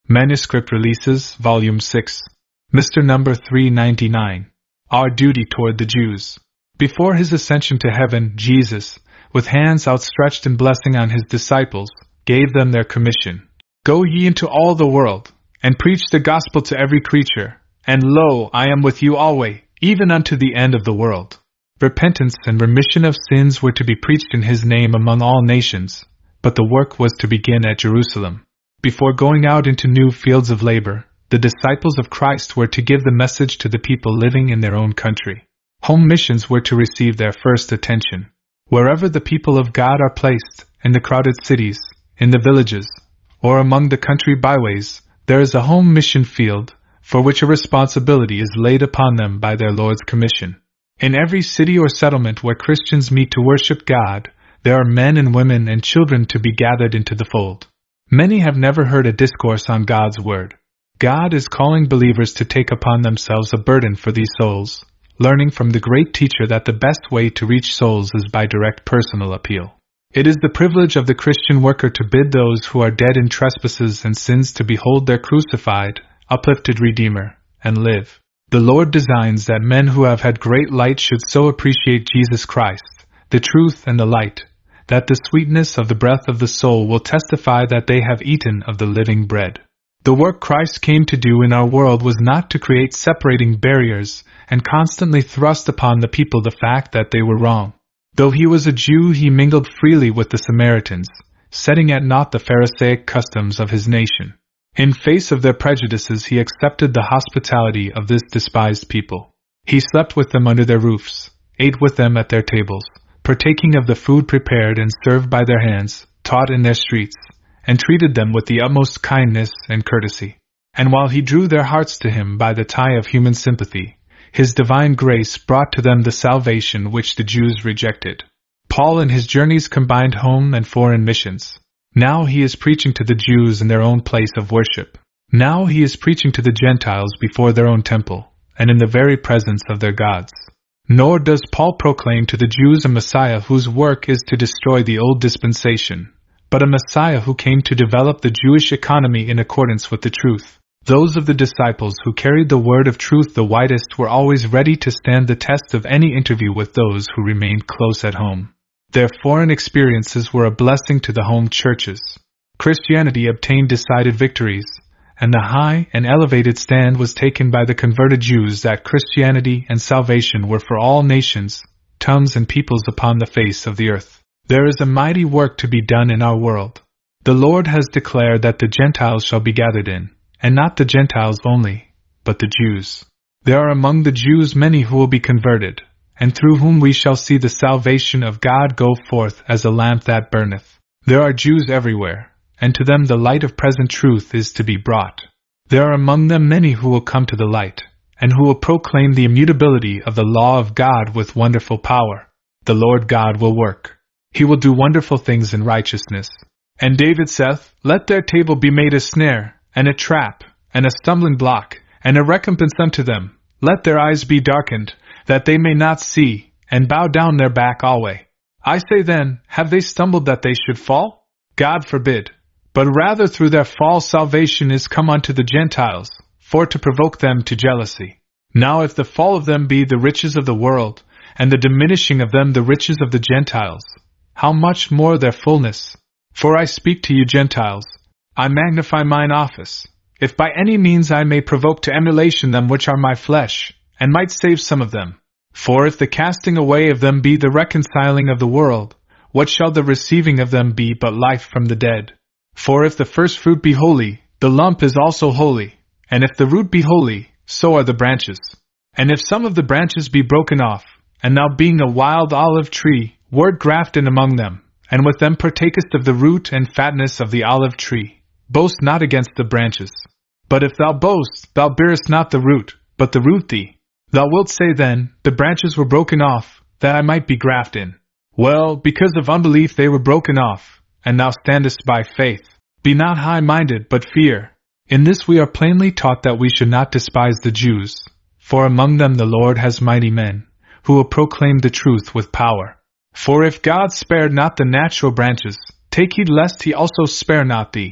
Manuscript Releases, Volume 6. Mr. Number 399. Our Duty Toward the Jews. Before his ascension to heaven, Jesus, with hands outstretched in blessing on his disciples, gave them their commission. Go ye into all the world, and preach the gospel to every creature, and lo, I am with you always, even unto the end of the world. Repentance and remission of sins were to be preached in his name among all nations, but the work was to begin at Jerusalem. Before going out into new fields of labor, the disciples of Christ were to give the message to the people living in their own country. Home missions were to receive their first attention. Wherever the people of God are placed, in the crowded cities, in the villages, or among the country byways, there is a home mission field, for which a responsibility is laid upon them by their Lord's commission. In every city or settlement where Christians meet to worship God, there are men and women and children to be gathered into the fold. Many have never heard a discourse on God's Word. God is calling believers to take upon themselves a burden for these souls, learning from the great teacher that the best way to reach souls is by direct personal appeal. It is the privilege of the Christian worker to bid those who are dead in trespasses and sins to behold their crucified, uplifted Redeemer, and live. The Lord designs that men who have had great light should so appreciate Jesus Christ, the truth and the light, that the sweetness of the breath of the soul will testify that they have eaten of the living bread. The work Christ came to do in our world was not to create separating barriers and constantly thrust upon the people the fact that they were wrong. Though he was a Jew, he mingled freely with the Samaritans, setting at naught the Pharisaic customs of his nation. In face of their prejudices, he accepted the hospitality of this despised people. He slept with them under their roofs, ate with them at their tables, partaking of the food prepared and served by their hands, taught in their streets, and treated them with the utmost kindness and courtesy. And while he drew their hearts to him by the tie of human sympathy, his divine grace brought to them the salvation which the Jews rejected. Paul in his journeys combined home and foreign missions. Now he is preaching to the Jews in their own place of worship. Now he is preaching to the Gentiles before their own temple, and in the very presence of their gods. Nor does Paul proclaim to the Jews a Messiah whose work is to destroy the old dispensation, but a Messiah who came to develop the Jewish economy in accordance with the truth. Those of the disciples who carried the word of truth the widest were always ready to stand the test of any interview with those who remained close at home. Their foreign experiences were a blessing to the home churches. Christianity obtained decided victories, and the high and elevated stand was taken by the converted Jews that Christianity and salvation were for all nations, tongues and peoples upon the face of the earth. There is a mighty work to be done in our world. The Lord has declared that the Gentiles shall be gathered in, and not the Gentiles only, but the Jews. There are among the Jews many who will be converted, and through whom we shall see the salvation of God go forth as a lamp that burneth. There are Jews everywhere, and to them the light of present truth is to be brought. There are among them many who will come to the light, and who will proclaim the immutability of the law of God with wonderful power. The Lord God will work. He will do wonderful things in righteousness. And David saith, Let their table be made a snare, and a trap, and a stumbling block, and a recompense unto them. Let their eyes be darkened, that they may not see, and bow down their back alway. I say then, have they stumbled that they should fall? God forbid. But rather through their fall salvation is come unto the Gentiles, for to provoke them to jealousy. Now if the fall of them be the riches of the world, and the diminishing of them the riches of the Gentiles, how much more their fullness? For I speak to you Gentiles, I magnify mine office, if by any means I may provoke to emulation them which are my flesh, and might save some of them. For if the casting away of them be the reconciling of the world, what shall the receiving of them be but life from the dead? For if the first fruit be holy, the lump is also holy, and if the root be holy, so are the branches. And if some of the branches be broken off, and thou being a wild olive tree, wert grafted among them, and with them partakest of the root and fatness of the olive tree, boast not against the branches. But if thou boast, thou bearest not the root, but the root thee. Thou wilt say then, the branches were broken off, that I might be grafted in. Well, because of unbelief they were broken off, and thou standest by faith. Be not high-minded, but fear. In this we are plainly taught that we should not despise the Jews, for among them the Lord has mighty men, who will proclaim the truth with power. For if God spared not the natural branches, take heed lest he also spare not thee.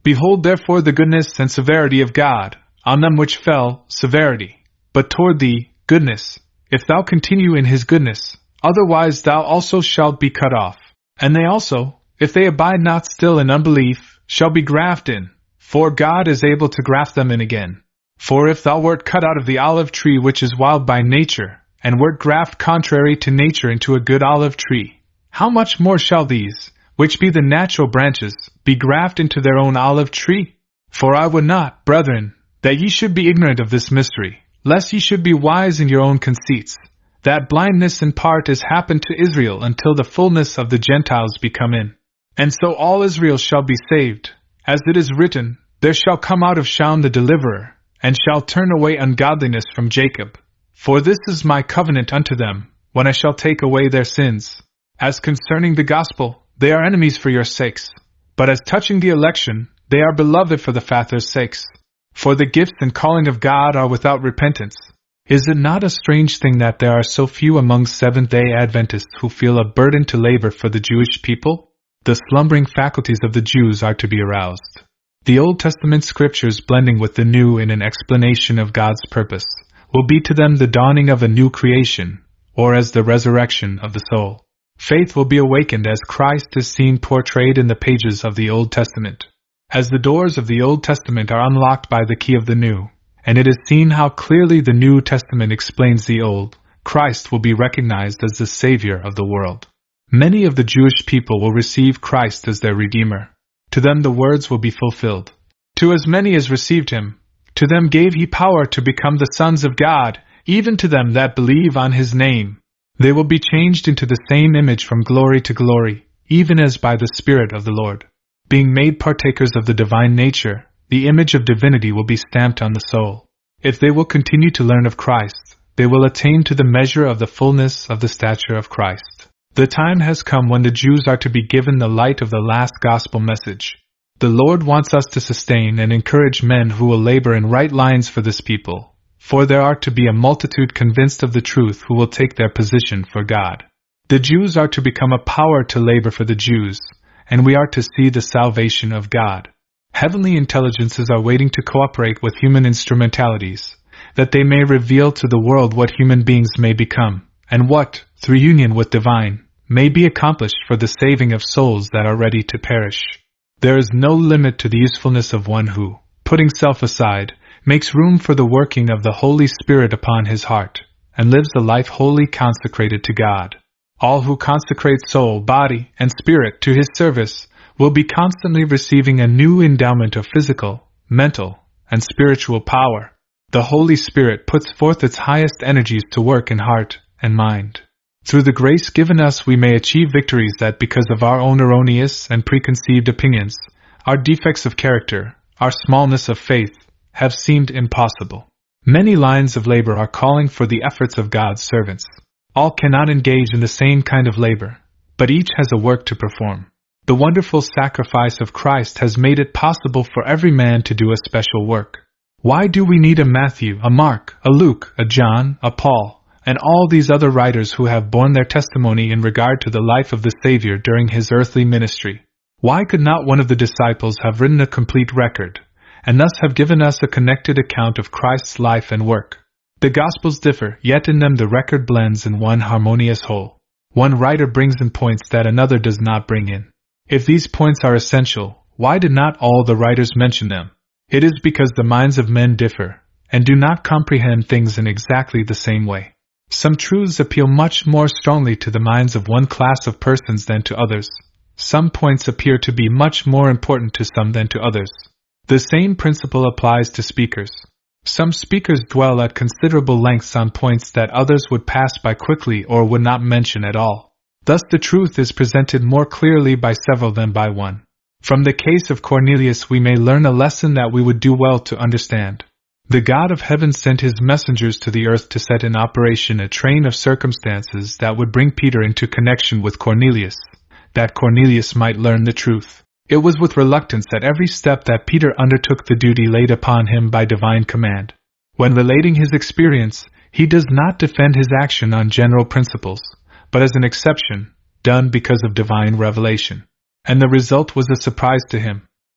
Behold therefore the goodness and severity of God, on them which fell, severity. But toward thee, goodness, if thou continue in his goodness, otherwise thou also shalt be cut off. And they also, if they abide not still in unbelief, shall be grafted in, for God is able to graft them in again. For if thou wert cut out of the olive tree which is wild by nature, and wert grafted contrary to nature into a good olive tree, how much more shall these, which be the natural branches, be grafted into their own olive tree? For I would not, brethren, that ye should be ignorant of this mystery, lest ye should be wise in your own conceits, that blindness in part is happened to Israel until the fullness of the Gentiles be come in. And so all Israel shall be saved, as it is written, there shall come out of Shaun the deliverer, and shall turn away ungodliness from Jacob. For this is my covenant unto them, when I shall take away their sins. As concerning the gospel, they are enemies for your sakes. But as touching the election, they are beloved for the Father's sakes. For the gifts and calling of God are without repentance. Is it not a strange thing that there are so few among Seventh-day Adventists who feel a burden to labor for the Jewish people? The slumbering faculties of the Jews are to be aroused. The Old Testament scriptures blending with the New in an explanation of God's purpose will be to them the dawning of a new creation, or as the resurrection of the soul. Faith will be awakened as Christ is seen portrayed in the pages of the Old Testament. As the doors of the Old Testament are unlocked by the key of the New, and it is seen how clearly the New Testament explains the Old, Christ will be recognized as the Savior of the world. Many of the Jewish people will receive Christ as their Redeemer. To them the words will be fulfilled. To as many as received him, to them gave he power to become the sons of God, even to them that believe on his name. They will be changed into the same image from glory to glory, even as by the Spirit of the Lord. Being made partakers of the divine nature, the image of divinity will be stamped on the soul. If they will continue to learn of Christ, they will attain to the measure of the fullness of the stature of Christ. The time has come when the Jews are to be given the light of the last gospel message. The Lord wants us to sustain and encourage men who will labor in right lines for this people, for there are to be a multitude convinced of the truth who will take their position for God. The Jews are to become a power to labor for the Jews, and we are to see the salvation of God. Heavenly intelligences are waiting to cooperate with human instrumentalities, that they may reveal to the world what human beings may become, and what, through union with divine, may be accomplished for the saving of souls that are ready to perish. There is no limit to the usefulness of one who, putting self aside, makes room for the working of the Holy Spirit upon his heart, and lives a life wholly consecrated to God. All who consecrate soul, body, and spirit to his service will be constantly receiving a new endowment of physical, mental, and spiritual power. The Holy Spirit puts forth its highest energies to work in heart and mind. Through the grace given us we may achieve victories that because of our own erroneous and preconceived opinions, our defects of character, our smallness of faith, have seemed impossible. Many lines of labor are calling for the efforts of God's servants. All cannot engage in the same kind of labor, but each has a work to perform. The wonderful sacrifice of Christ has made it possible for every man to do a special work. Why do we need a Matthew, a Mark, a Luke, a John, a Paul, and all these other writers who have borne their testimony in regard to the life of the Savior during his earthly ministry? Why could not one of the disciples have written a complete record, and thus have given us a connected account of Christ's life and work? The Gospels differ, yet in them the record blends in one harmonious whole. One writer brings in points that another does not bring in. If these points are essential, why did not all the writers mention them? It is because the minds of men differ, and do not comprehend things in exactly the same way. Some truths appeal much more strongly to the minds of one class of persons than to others. Some points appear to be much more important to some than to others. The same principle applies to speakers. Some speakers dwell at considerable lengths on points that others would pass by quickly or would not mention at all. Thus the truth is presented more clearly by several than by one. From the case of Cornelius we may learn a lesson that we would do well to understand. The God of heaven sent his messengers to the earth to set in operation a train of circumstances that would bring Peter into connection with Cornelius, that Cornelius might learn the truth. It was with reluctance at every step that Peter undertook the duty laid upon him by divine command. When relating his experience, he does not defend his action on general principles, but as an exception, done because of divine revelation. And the result was a surprise to him.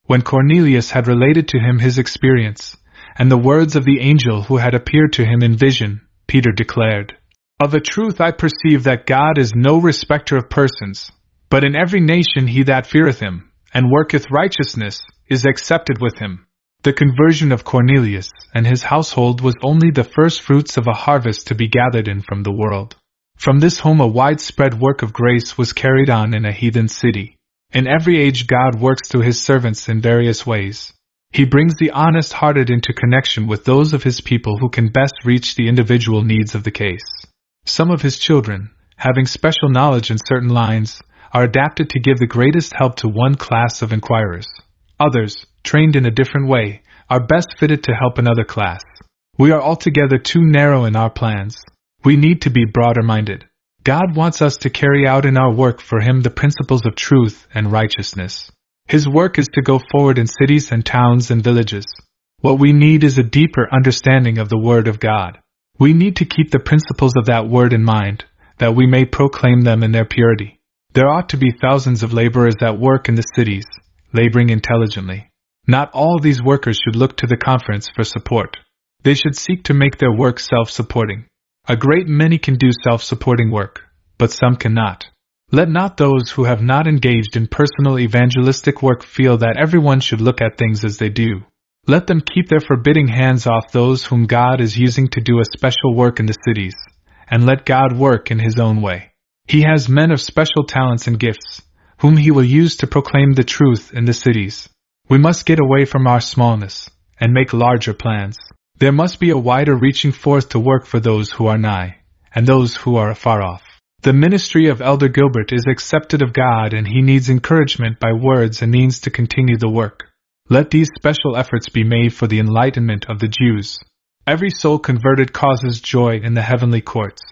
When Cornelius had related to him his experience, and the words of the angel who had appeared to him in vision, Peter declared, "Of a truth I perceive that God is no respecter of persons, but in every nation he that feareth him, and worketh righteousness, is accepted with him." The conversion of Cornelius and his household was only the first fruits of a harvest to be gathered in from the world. From this home a widespread work of grace was carried on in a heathen city. In every age God works through his servants in various ways. He brings the honest-hearted into connection with those of his people who can best reach the individual needs of the case. Some of his children, having special knowledge in certain lines, are adapted to give the greatest help to one class of inquirers. Others, trained in a different way, are best fitted to help another class. We are altogether too narrow in our plans. We need to be broader-minded. God wants us to carry out in our work for Him the principles of truth and righteousness. His work is to go forward in cities and towns and villages. What we need is a deeper understanding of the Word of God. We need to keep the principles of that Word in mind, that we may proclaim them in their purity. There ought to be thousands of laborers that work in the cities, laboring intelligently. Not all these workers should look to the conference for support. They should seek to make their work self-supporting. A great many can do self-supporting work, but some cannot. Let not those who have not engaged in personal evangelistic work feel that everyone should look at things as they do. Let them keep their forbidding hands off those whom God is using to do a special work in the cities, and let God work in His own way. He has men of special talents and gifts, whom He will use to proclaim the truth in the cities. We must get away from our smallness, and make larger plans. There must be a wider reaching forth to work for those who are nigh, and those who are afar off. The ministry of Elder Gilbert is accepted of God, and he needs encouragement by words and means to continue the work. Let these special efforts be made for the enlightenment of the Jews. Every soul converted causes joy in the heavenly courts.